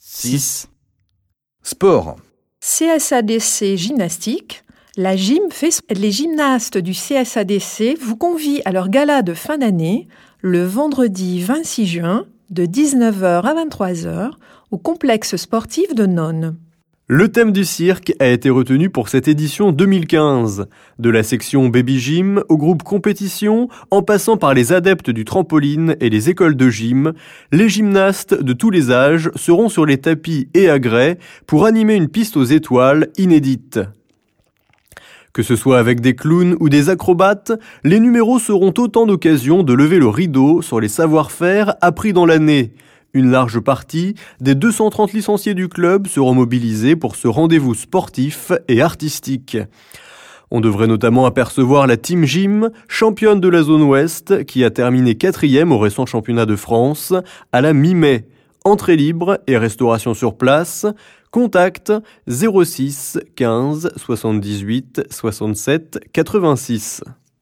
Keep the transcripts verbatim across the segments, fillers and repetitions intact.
six. Sport. C S A D C Gymnastique. La gym fait... Les gymnastes du C S A D C vous convient à leur gala de fin d'année le vendredi vingt-six juin de dix-neuf heures à vingt-trois heures au complexe sportif de Nonne. Le thème du cirque a été retenu pour cette édition deux mille quinze. De la section Baby Gym au groupe compétition, en passant par les adeptes du trampoline et les écoles de gym, les gymnastes de tous les âges seront sur les tapis et agrès pour animer une piste aux étoiles inédite. Que ce soit avec des clowns ou des acrobates, les numéros seront autant d'occasions de lever le rideau sur les savoir-faire appris dans l'année. Une large partie des deux cent trente licenciés du club seront mobilisés pour ce rendez-vous sportif et artistique. On devrait notamment apercevoir la Team Gym, championne de la zone ouest, qui a terminé quatrième au récent championnat de France à la mi-mai. Entrée libre et restauration sur place. Contact zéro six quinze soixante-dix-huit soixante-sept quatre-vingt-six.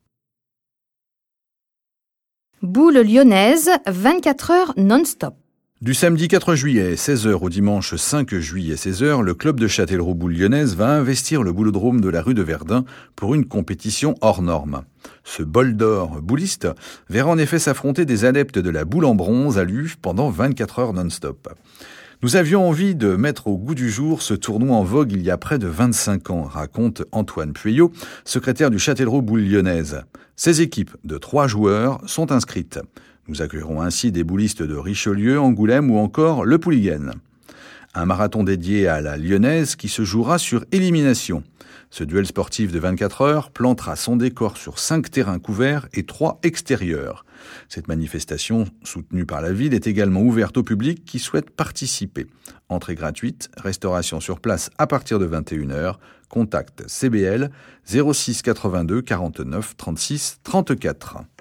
Boule lyonnaise, vingt-quatre heures non-stop. Du samedi quatre juillet, seize heures au dimanche cinq juillet, seize heures, le club de Châtellerault Boule lyonnaise va investir le boulodrome de la rue de Verdun pour une compétition hors norme. Ce bol d'or bouliste verra en effet s'affronter des adeptes de la boule en bronze à l'U F pendant vingt-quatre heures non-stop. Nous avions envie de mettre au goût du jour ce tournoi en vogue il y a près de vingt-cinq ans, raconte Antoine Pueyo, secrétaire du Châtellerault Boule lyonnaise. Ces équipes de trois joueurs sont inscrites. Nous accueillerons ainsi des boulistes de Richelieu, Angoulême ou encore Le Pouliguen. Un marathon dédié à la lyonnaise qui se jouera sur élimination. Ce duel sportif de vingt-quatre heures plantera son décor sur cinq terrains couverts et trois extérieurs. Cette manifestation, soutenue par la ville, est également ouverte au public qui souhaite participer. Entrée gratuite, restauration sur place à partir de vingt et une heures. Contact C B L zéro six quatre-vingt-deux quarante-neuf trente-six trente-quatre.